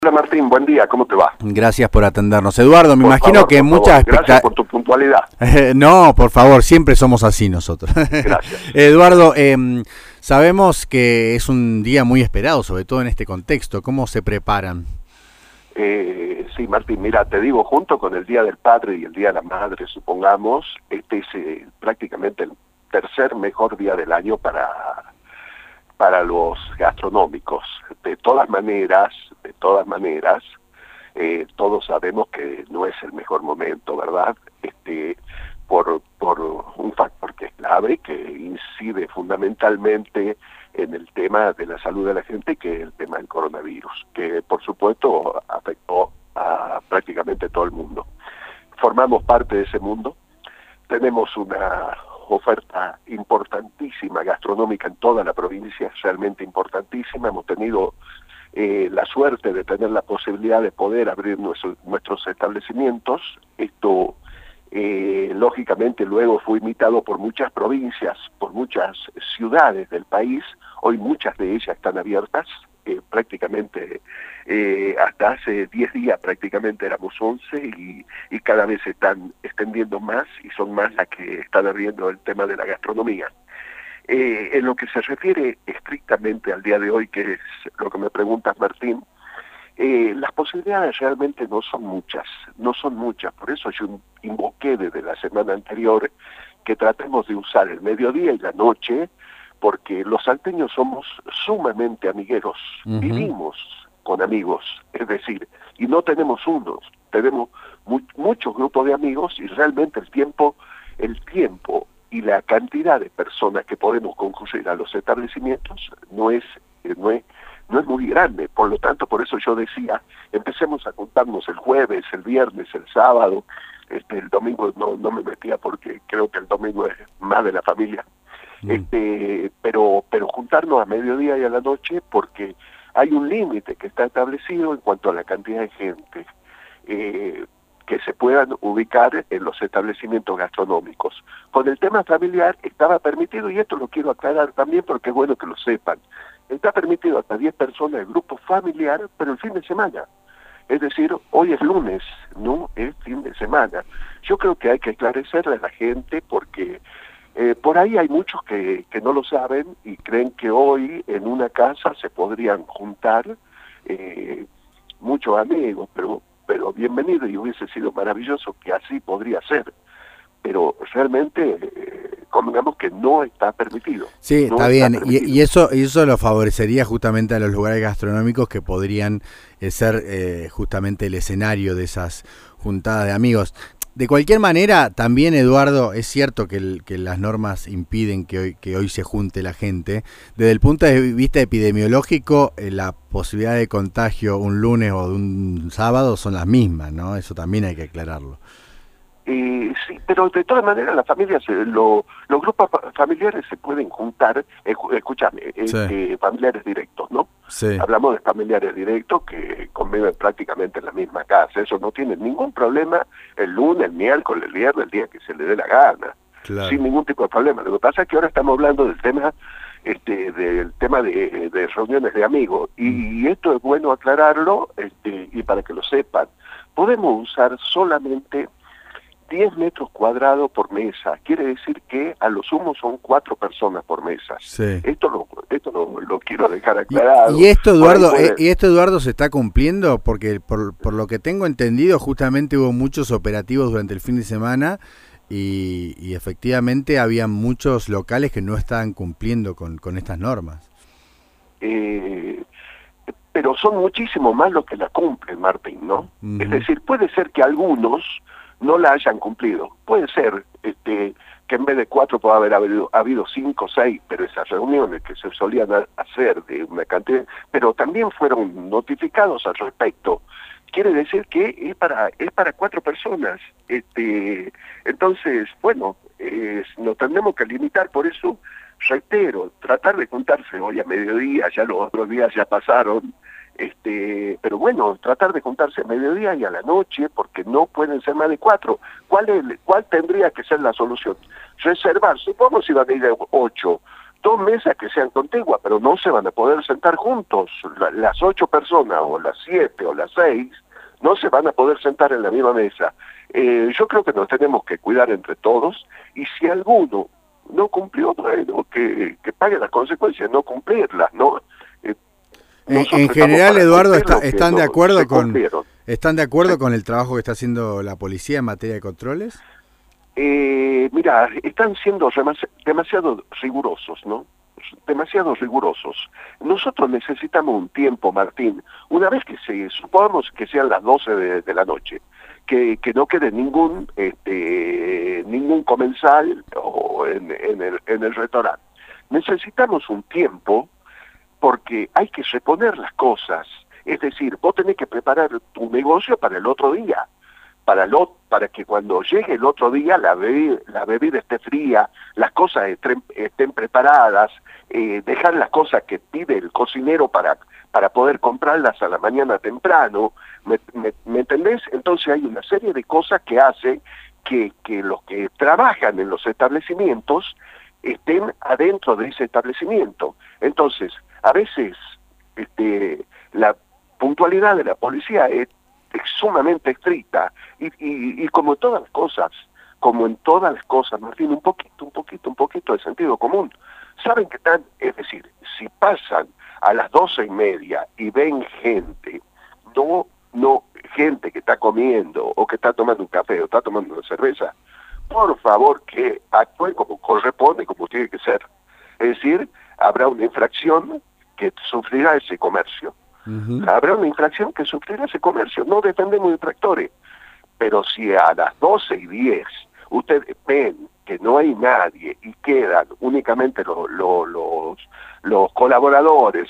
Hola Martín, buen día, ¿cómo te va? Gracias por atendernos. Eduardo, me Por imagino favor, que por muchas favor. Gracias por tu puntualidad. No, por favor, siempre somos así nosotros. Gracias. Eduardo, sabemos que es un día muy esperado, sobre todo en este contexto. ¿Cómo se preparan? Sí, Martín, mira, te digo, junto con el Día del Padre y el Día de la Madre, supongamos, este es prácticamente el tercer mejor día del año para los gastronómicos. De todas maneras, todos sabemos que no es el mejor momento, ¿verdad? Por un factor que es clave, que incide fundamentalmente en el tema de la salud de la gente, que es el tema del coronavirus, que por supuesto afectó a prácticamente todo el mundo. Formamos parte de ese mundo, tenemos una oferta importantísima gastronómica en toda la provincia, realmente importantísima. Hemos tenido la suerte de tener la posibilidad de poder abrir nuestros establecimientos. Esto lógicamente luego fue imitado por muchas provincias, por muchas ciudades del país. Hoy muchas de ellas están abiertas, prácticamente hasta hace 10 días prácticamente éramos 11 y cada vez se están extendiendo más y son más las que están abriendo el tema de la gastronomía. En lo que se refiere estrictamente al día de hoy, que es lo que me preguntas, Martín, las posibilidades realmente no son muchas, por eso yo invoqué desde la semana anterior que tratemos de usar el mediodía y la noche, porque los salteños somos sumamente amigueros, vivimos con amigos, es decir, y no tenemos unos, tenemos muchos grupos de amigos y realmente el tiempo y la cantidad de personas que podemos concurrir a los establecimientos no es muy grande. Por lo tanto, por eso yo decía, empecemos a juntarnos el jueves, el viernes, el sábado. El domingo no me metía porque creo que el domingo es más de la familia. Pero juntarnos a mediodía y a la noche, porque hay un límite que está establecido en cuanto a la cantidad de gente que se puedan ubicar en los establecimientos gastronómicos. Con el tema familiar estaba permitido, y esto lo quiero aclarar también porque es bueno que lo sepan, está permitido hasta 10 personas de grupo familiar, pero el fin de semana. Es decir, hoy es lunes, no es fin de semana. Yo creo que hay que esclarecerle a la gente porque por ahí hay muchos que no lo saben y creen que hoy en una casa se podrían juntar muchos amigos, pero bienvenido, y hubiese sido maravilloso que así podría ser, pero realmente convengamos que no está permitido. Sí, no está bien, permitido. y eso lo favorecería justamente a los lugares gastronómicos que podrían ser justamente el escenario de esas juntadas de amigos. De cualquier manera, también, Eduardo, es cierto que las normas impiden que hoy se junte la gente. Desde el punto de vista epidemiológico, la posibilidad de contagio un lunes o de un sábado son las mismas, ¿no? Eso también hay que aclararlo. Sí, pero de todas maneras las familias, los grupos familiares se pueden juntar, escúchame, Sí. familiares directos, ¿no? Sí. Hablamos de familiares directos que conviven prácticamente en la misma casa, eso no tiene ningún problema el lunes, el miércoles, el viernes, el día que se le dé la gana, Claro. sin ningún tipo de problema. Lo que pasa es que ahora estamos hablando del tema de reuniones de amigos, y esto es bueno aclararlo, y para que lo sepan, podemos usar solamente 10 metros cuadrados por mesa, quiere decir que a lo sumo son 4 personas por mesa. Sí. Esto lo quiero dejar aclarado. ¿Y esto, Eduardo, se está cumpliendo? Porque por lo que tengo entendido, justamente hubo muchos operativos durante el fin de semana y efectivamente había muchos locales que no estaban cumpliendo con estas normas. Pero son muchísimo más los que la cumplen, Martín, ¿no? Es decir, puede ser que algunos no la hayan cumplido. Puede ser que en vez de 4 pueda haber habido 5 o 6, pero esas reuniones que se solían hacer de una cantidad, pero también fueron notificados al respecto. Quiere decir que es para 4 personas. Entonces, bueno, nos tendremos que limitar, por eso reitero, tratar de juntarse hoy a mediodía, ya los otros días ya pasaron, pero bueno, tratar de juntarse a mediodía y a la noche, porque no pueden ser más de 4. ¿Cuál tendría que ser la solución? Reservar, supongamos si van a ir 8, 2 mesas que sean contiguas, pero no se van a poder sentar juntos. Las 8 personas, o las 7, o las 6, no se van a poder sentar en la misma mesa. Yo creo que nos tenemos que cuidar entre todos, y si alguno no cumplió, bueno, que pague las consecuencias de no cumplirlas, ¿no? En general, Eduardo, ¿están de acuerdo están de acuerdo Sí. con el trabajo que está haciendo la policía en materia de controles? Mira, están siendo demasiado rigurosos, ¿no? Demasiado rigurosos. Nosotros necesitamos un tiempo, Martín, una vez que supongamos que sean las 12 de la noche, que no quede ningún comensal o en el restaurante. Necesitamos un tiempo, porque hay que reponer las cosas. Es decir, vos tenés que preparar tu negocio para el otro día, para que cuando llegue el otro día la bebida esté fría, las cosas estén preparadas, dejar las cosas que pide el cocinero para poder comprarlas a la mañana temprano. ¿Me entendés? Entonces hay una serie de cosas que hace que los que trabajan en los establecimientos estén adentro de ese establecimiento. Entonces, a veces la puntualidad de la policía es sumamente estricta, y como en todas las cosas, Martín, un poquito de sentido común. Saben que es decir, si pasan a las 12:30 y ven gente, gente que está comiendo, o que está tomando un café, o está tomando una cerveza, por favor que actúen como corresponde, como tiene que ser. Es decir, habrá una infracción que sufrirá ese comercio. Uh-huh. Habrá una infracción que sufrirá ese comercio. No defendemos infractores. Pero si a las 12:10 ustedes ven que no hay nadie y quedan únicamente los colaboradores,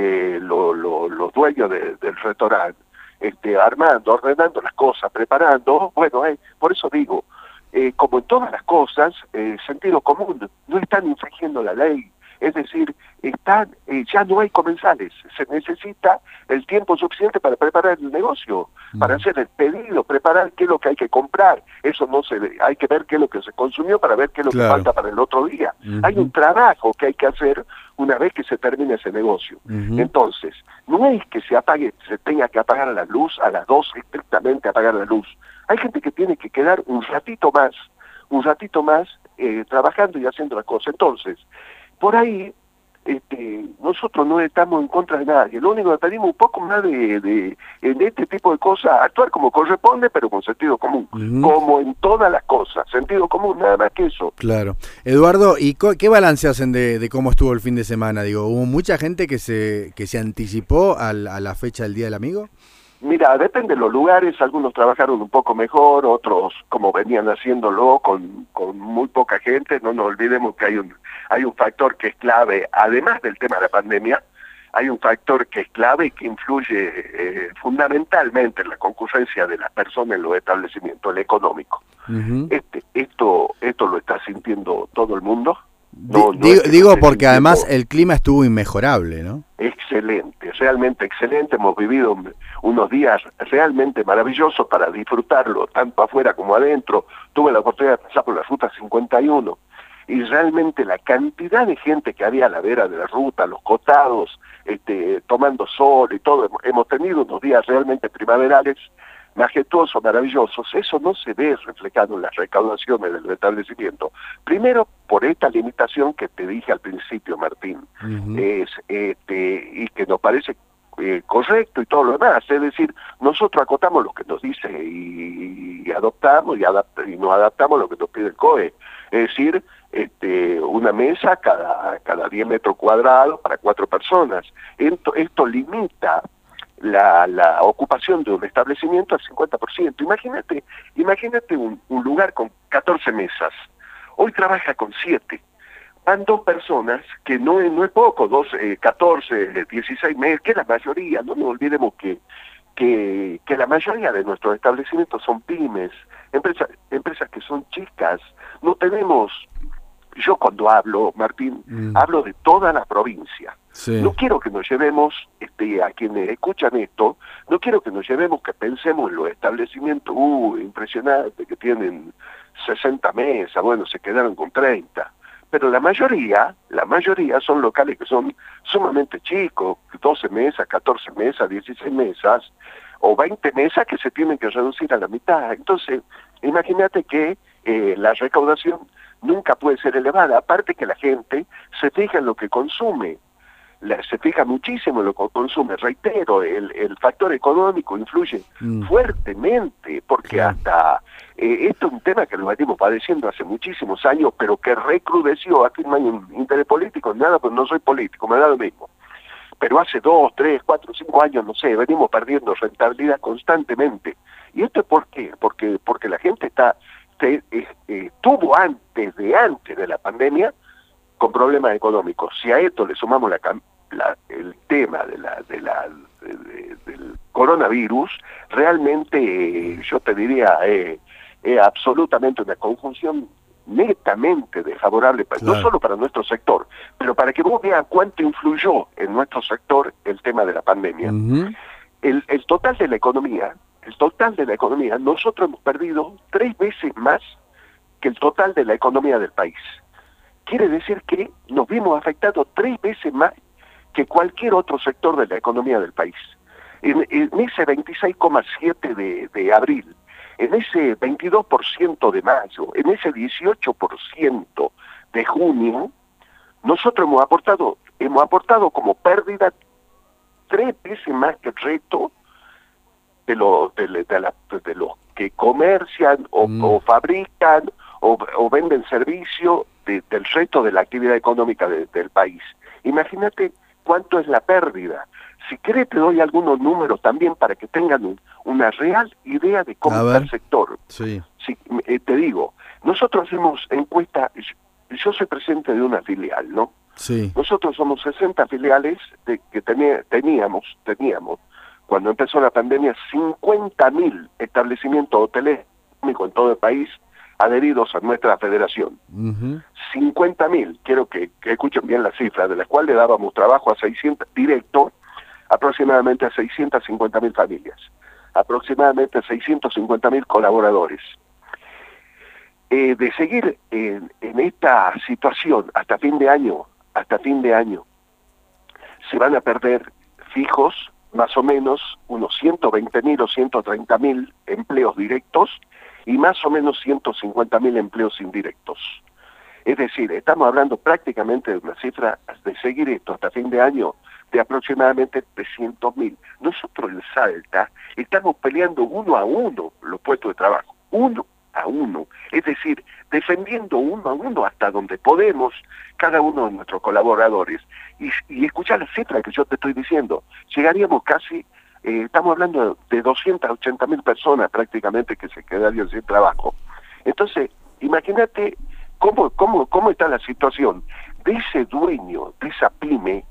los dueños del restaurante, armando, ordenando las cosas, preparando, bueno, por eso digo, como en todas las cosas, sentido común, no están infringiendo la ley. Es decir, ya no hay comensales, se necesita el tiempo suficiente para preparar el negocio, para hacer el pedido, preparar qué es lo que hay que comprar. Eso no se ve, hay que ver qué es lo que se consumió para ver qué es lo que falta para el otro día. Hay un trabajo que hay que hacer una vez que se termine ese negocio. Entonces, no es que se tenga que apagar la luz a las 12, estrictamente apagar la luz. Hay gente que tiene que quedar un ratito más trabajando y haciendo las cosas. Entonces, por ahí, nosotros no estamos en contra de nadie. Lo único que pedimos un poco más en este tipo de cosas, actuar como corresponde, pero con sentido común. Como en todas las cosas, sentido común, nada más que eso. Claro. Eduardo, ¿y qué balance hacen de cómo estuvo el fin de semana? Digo, ¿hubo mucha gente que se anticipó a la fecha del Día del Amigo? Mira, depende de los lugares, algunos trabajaron un poco mejor, otros como venían haciéndolo con muy poca gente. No nos olvidemos que hay un factor que es clave, además del tema de la pandemia, hay un factor que es clave y que influye fundamentalmente en la concurrencia de las personas en los establecimientos, el económico. Esto lo está sintiendo todo el mundo. Digo porque además el clima estuvo inmejorable, ¿no? Excelente, realmente excelente. Hemos vivido unos días realmente maravillosos para disfrutarlo, tanto afuera como adentro. Tuve la oportunidad de pasar por la ruta 51 y realmente la cantidad de gente que había a la vera de la ruta, los costados, tomando sol y todo. Hemos tenido unos días realmente primaverales, majestuosos, maravillosos. Eso no se ve reflejado en las recaudaciones del establecimiento. Primero, por esta limitación que te dije al principio, Martín, y que nos parece correcto y todo lo demás. Es decir, nosotros acotamos lo que nos dice y adoptamos y nos adaptamos a lo que nos pide el COE. Es decir, una mesa cada 10 metros cuadrados para 4 personas. Esto limita la ocupación de un establecimiento al 50%. Imagínate un lugar con 14 mesas. Hoy trabaja con 7. Van 2 personas, que no es poco, 14, 16 meses, que es la mayoría. No nos olvidemos que la mayoría de nuestros establecimientos son pymes, empresas que son chicas. No tenemos... Yo cuando hablo, Martín, hablo de toda la provincia. Sí. No quiero que nos llevemos, a quienes escuchan esto, no quiero que nos llevemos, que pensemos en los establecimientos, impresionante, que tienen 60 mesas, bueno, se quedaron con 30. pero la mayoría son locales que son sumamente chicos, 12 mesas, 14 mesas, 16 mesas, o 20 mesas que se tienen que reducir a la mitad. Entonces, imagínate que la recaudación nunca puede ser elevada, aparte que la gente se fija en lo que consume, se fija muchísimo en lo que consume. Reitero, el factor económico influye fuertemente, porque hasta esto es un tema que lo venimos padeciendo hace muchísimos años, pero que recrudeció. Aquí no hay un interés político, nada, pues no soy político, me da lo mismo. Pero hace 2, 3, 4, 5 años, no sé, venimos perdiendo rentabilidad constantemente. ¿Y esto es por qué? Porque la gente tuvo antes de la pandemia con problemas económicos. Si a esto le sumamos el tema del coronavirus, realmente yo te diría absolutamente una conjunción netamente desfavorable, no solo para nuestro sector, pero para que vos veas cuánto influyó en nuestro sector el tema de la pandemia. El total de la economía, nosotros hemos perdido 3 veces más que el total de la economía del país. Quiere decir que nos vimos afectados 3 veces más que cualquier otro sector de la economía del país. En ese 26,7 de abril, en ese 22% de mayo, en ese 18% de junio, nosotros hemos aportado como pérdida 3 veces más que el resto de los que comercian o fabrican o venden servicio del resto de la actividad económica del país. Imagínate cuánto es la pérdida. Si querés te doy algunos números también para que tengan una real idea de cómo está el sector. Sí. Te digo, nosotros hacemos encuesta, yo soy presidente de una filial, ¿no? Sí. Nosotros somos 60 filiales que teníamos, cuando empezó la pandemia, 50.000 establecimientos hoteleros en todo el país adheridos a nuestra federación. 50.000, quiero que escuchen bien las cifras, de las cuales le dábamos trabajo a 600 directo, aproximadamente a 650.000 familias, aproximadamente a 650.000 colaboradores. De seguir en esta situación hasta fin de año, se van a perder fijos más o menos unos 120.000 o 130.000 empleos directos y más o menos 150.000 empleos indirectos. Es decir, estamos hablando prácticamente de una cifra, de seguir esto hasta fin de año, de aproximadamente 300.000. Nosotros en Salta estamos peleando 1 a 1 los puestos de trabajo, 1 a 1. Es decir, defendiendo 1 a 1 hasta donde podemos cada uno de nuestros colaboradores. Y escuchar la cifra que yo te estoy diciendo, llegaríamos casi, estamos hablando de 280.000 personas prácticamente que se quedarían sin trabajo. Entonces, imagínate cómo está la situación de ese dueño de esa pyme,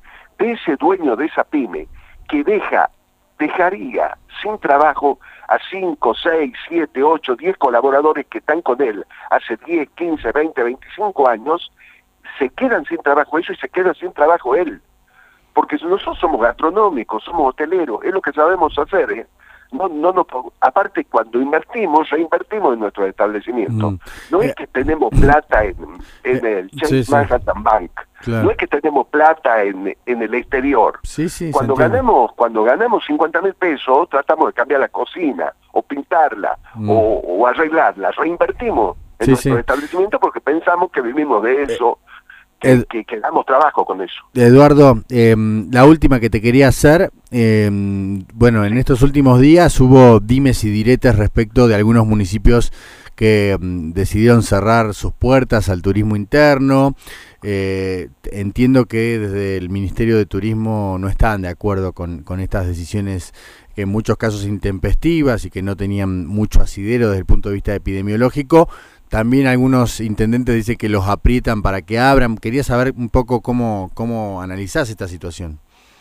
que dejaría sin trabajo a 5, 6, 7, 8, 10 colaboradores que están con él hace 10, 15, 20, 25 años, se quedan sin trabajo ellos y se queda sin trabajo él. Porque nosotros somos gastronómicos, somos hoteleros, es lo que sabemos hacer, ¿eh? Aparte, cuando reinvertimos en nuestros establecimientos. No es que tenemos plata en el Chase Manhattan Bank, no es que tenemos plata en el exterior. Cuando ganamos 50.000 pesos, tratamos de cambiar la cocina, o pintarla, o arreglarla, reinvertimos en nuestro establecimiento porque pensamos que vivimos de eso. Que damos trabajo con eso. Eduardo, la última que te quería hacer, bueno, en estos últimos días hubo dimes y diretes respecto de algunos municipios que decidieron cerrar sus puertas al turismo interno. Entiendo que desde el Ministerio de Turismo no estaban de acuerdo con estas decisiones, que en muchos casos intempestivas y que no tenían mucho asidero desde el punto de vista epidemiológico. También algunos intendentes dicen que los aprietan para que abran. Quería saber un poco cómo analizás esta situación.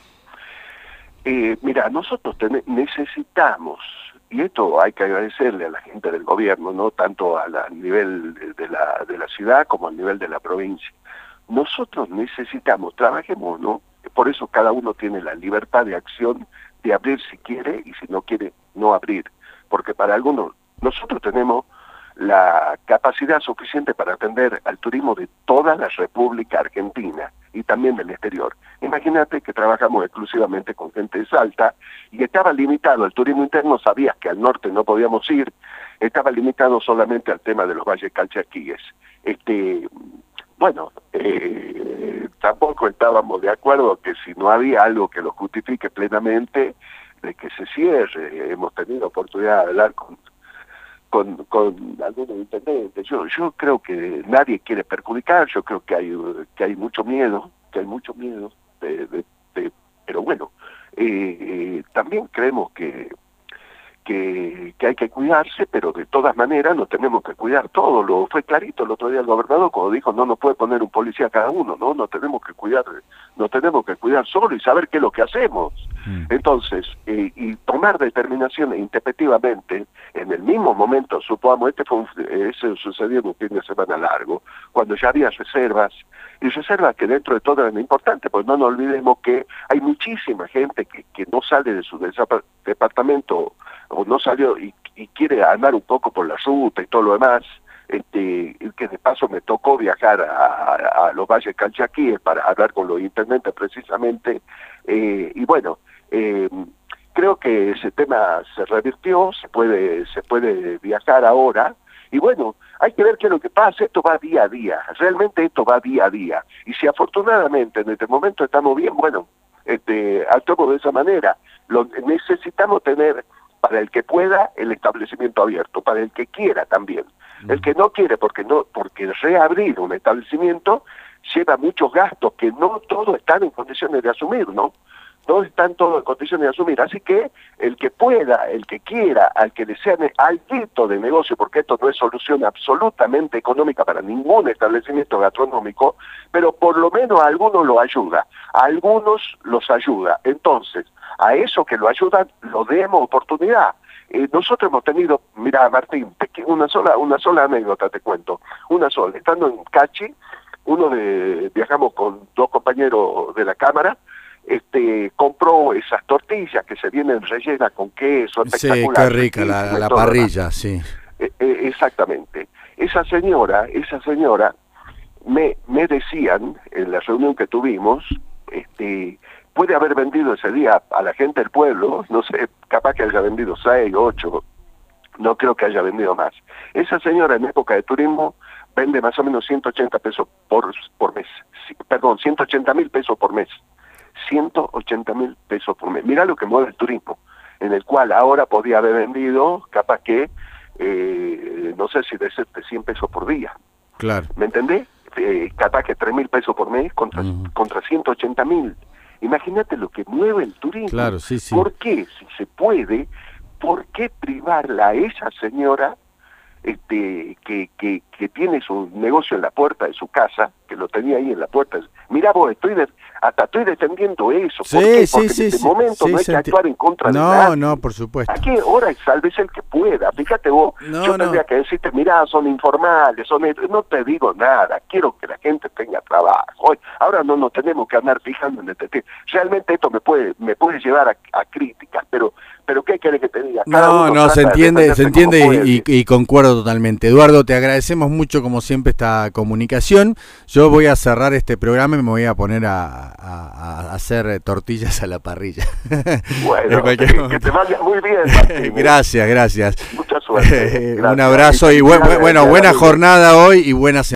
Mira, nosotros necesitamos, y esto hay que agradecerle a la gente del gobierno, no tanto a nivel de la ciudad como al nivel de la provincia. Nosotros necesitamos, trabajemos, ¿no? Por eso cada uno tiene la libertad de acción de abrir si quiere y si no quiere, no abrir. Porque para algunos, nosotros tenemos la capacidad suficiente para atender al turismo de toda la República Argentina y también del exterior. Imagínate que trabajamos exclusivamente con gente de Salta y estaba limitado el turismo interno, sabías que al norte no podíamos ir, estaba limitado solamente al tema de los valles calchaquíes. Bueno, tampoco estábamos de acuerdo que si no había algo que lo justifique plenamente, de que se cierre. Hemos tenido oportunidad de hablar con algunos intendentes. Yo creo que nadie quiere perjudicar, yo creo que hay mucho miedo, pero bueno, también creemos que hay que cuidarse, pero de todas maneras nos tenemos que cuidar todos. Lo fue clarito el otro día el gobernador cuando dijo no nos puede poner un policía cada uno, ¿no? Nos tenemos que cuidar solo y saber qué es lo que hacemos. Entonces, y tomar determinaciones intempestivamente en el mismo momento, supongamos, eso sucedió en un fin de semana largo, cuando ya había reservas, y reservas que dentro de todo eran importantes, pues no nos olvidemos que hay muchísima gente que no sale de su departamento o no salió y quiere andar un poco por la ruta y todo lo demás, que de paso me tocó viajar a los valles calchaquíes para hablar con los intendentes precisamente, y bueno, creo que ese tema se revirtió, se puede viajar ahora, y bueno, hay que ver qué es lo que pasa. Esto va día a día, realmente esto va día a día, y si afortunadamente en este momento estamos bien, bueno, actuamos de esa manera. Necesitamos tener, para el que pueda, el establecimiento abierto, para el que quiera también. El que no quiere, porque reabrir un establecimiento lleva muchos gastos que no todos están en condiciones de asumir, ¿no? No están todos en condiciones de asumir, así que el que pueda, el que quiera, al que le sea algo de negocio, porque esto no es solución absolutamente económica para ningún establecimiento gastronómico, pero por lo menos a algunos los ayuda, a algunos los ayuda. Entonces, a eso que lo ayudan, lo demos oportunidad. Nosotros hemos tenido, mira Martín, una sola anécdota te cuento, una sola, estando en Cachi, viajamos con dos compañeros de la Cámara, compró esas tortillas que se vienen rellenas con queso, espectacular. Sí, qué rica la parrilla, sí. Exactamente. Esa señora me decían en la reunión que tuvimos, puede haber vendido ese día a la gente del pueblo, no sé, capaz que haya vendido 6, 8, no creo que haya vendido más. Esa señora en época de turismo vende más o menos 180 pesos por mes, perdón, 180.000 pesos por mes. 180.000 pesos por mes. Mirá lo que mueve el turismo, en el cual ahora podía haber vendido, capaz que, no sé si de 100 pesos por día. Claro. ¿Me entendés? Capaz que 3.000 pesos por mes contra 180.000. Imagínate lo que mueve el turismo. Claro, sí, sí. ¿Por qué? Si se puede, ¿por qué privarla a esa señora que tiene su negocio en la puerta de su casa, que lo tenía ahí en la puerta? Mirá vos, hasta estoy defendiendo eso. Sí, ¿por qué? sí, porque sí, en este sí, momento sí, no hay que actuar en contra de nadie. No, por supuesto. Aquí ahora sálvese el que pueda. Fíjate vos, yo tendría que decirte, mirá, son informales, no te digo nada, quiero que la gente tenga trabajo. Ahora no nos tenemos que andar fijando en este tema. Realmente esto me puede llevar a críticas, pero ¿qué querés que te diga? Se entiende y concuerdo totalmente. Eduardo, te agradecemos mucho como siempre esta comunicación. Yo voy a cerrar este programa y me voy a poner a hacer tortillas a la parrilla. Bueno, que te vaya muy bien, Martín. Gracias. Mucha suerte. Un abrazo y buena jornada hoy y buena semana.